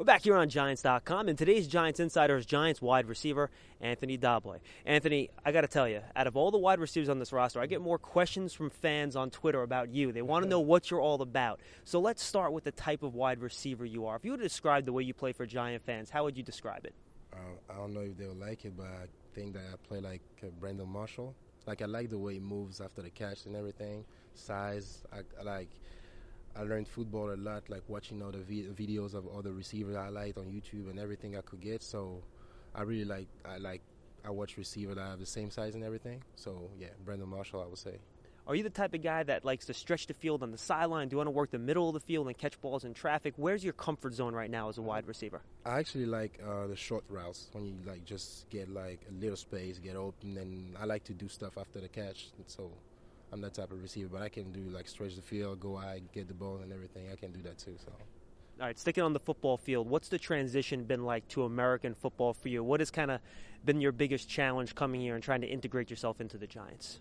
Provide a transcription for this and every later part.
We're back here on Giants.com, and today's Giants Insider is Giants wide receiver Anthony Daboll. Anthony, I got to tell you, out of all the wide receivers on this roster, I get more questions from fans on Twitter about you. They want to know what you're all about. So let's start with the type of wide receiver you are. If you were to describe the way you play for Giant fans, how would you describe it? I don't know if they'll like it, but I think that I play like Brandon Marshall. Like, I like the way he moves after the catch and everything. Size, I learned football a lot, like watching all the videos of all the receivers I liked on YouTube and everything I could get. So I really I watch receivers that have the same size and everything. So yeah, Brandon Marshall, I would say. Are you the type of guy that likes to stretch the field on the sideline? Do you want to work the middle of the field and catch balls in traffic? Where's your comfort zone right now as a wide receiver? I actually like the short routes when you just get like a little space, get open, and I like to do stuff after the catch. So I'm that type of receiver, but I can do like stretch the field, go wide, get the ball and everything. I can do that too. So. All right, sticking on the football field, what's the transition been like to American football for you? What has kind of been your biggest challenge coming here and trying to integrate yourself into the Giants?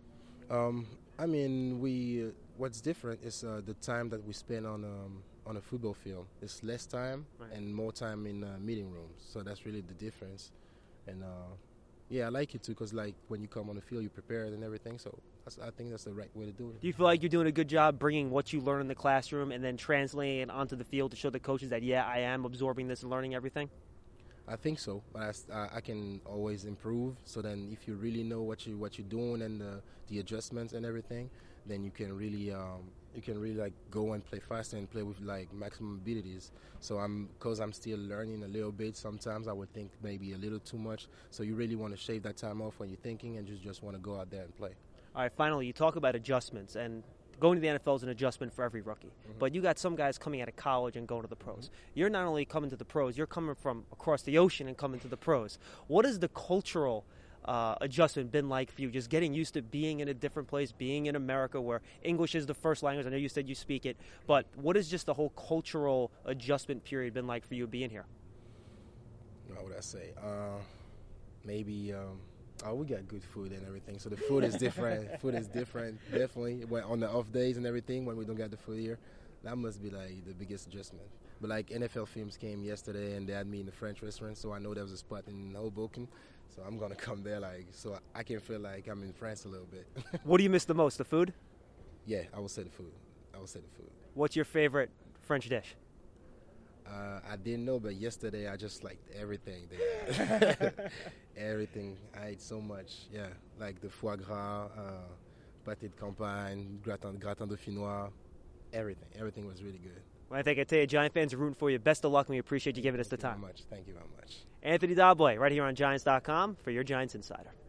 What's different is the time that we spend on a football field. It's less time and more time in meeting rooms. So that's really the difference. And I like it too, because like when you come on the field, you're prepared and everything. So I think that's the right way to do it. Do you feel like you're doing a good job bringing what you learn in the classroom and then translating it onto the field to show the coaches that, yeah, I am absorbing this and learning everything? I think so, but I can always improve. So then, if you really know what you're doing and the adjustments and everything, then you can really like go and play faster and play with like maximum abilities. So because I'm still learning a little bit. Sometimes I would think maybe a little too much. So you really want to shave that time off when you're thinking and just want to go out there and play. All right, finally, you talk about adjustments, and going to the NFL is an adjustment for every rookie. Mm-hmm. But you got some guys coming out of college and going to the pros. Mm-hmm. You're not only coming to the pros, you're coming from across the ocean and coming to the pros. What has the cultural adjustment been like for you, just getting used to being in a different place, being in America where English is the first language? I know you said you speak it, but what has just the whole cultural adjustment period been like for you being here? What would I say? Maybe... we got good food and everything, so the food is different. Food is different, definitely. When on the off days and everything, when we don't get the food here, that must be like the biggest adjustment. But like NFL Films came yesterday and they had me in the French restaurant, so I know there was a spot in Hoboken, so I'm gonna come there so I can feel like I'm in France a little bit. What do you miss the most? The food? Yeah, I would say the food. What's your favorite French dish? I didn't know, but yesterday I just liked everything there. Everything. I ate so much. Yeah, like the foie gras, pâté de campagne, gratin dauphinois, everything. Everything was really good. Well, I think I tell you, Giant fans are rooting for you. Best of luck, and we appreciate you giving us the time. Thank you very much. Anthony Daboll, right here on Giants.com for your Giants Insider.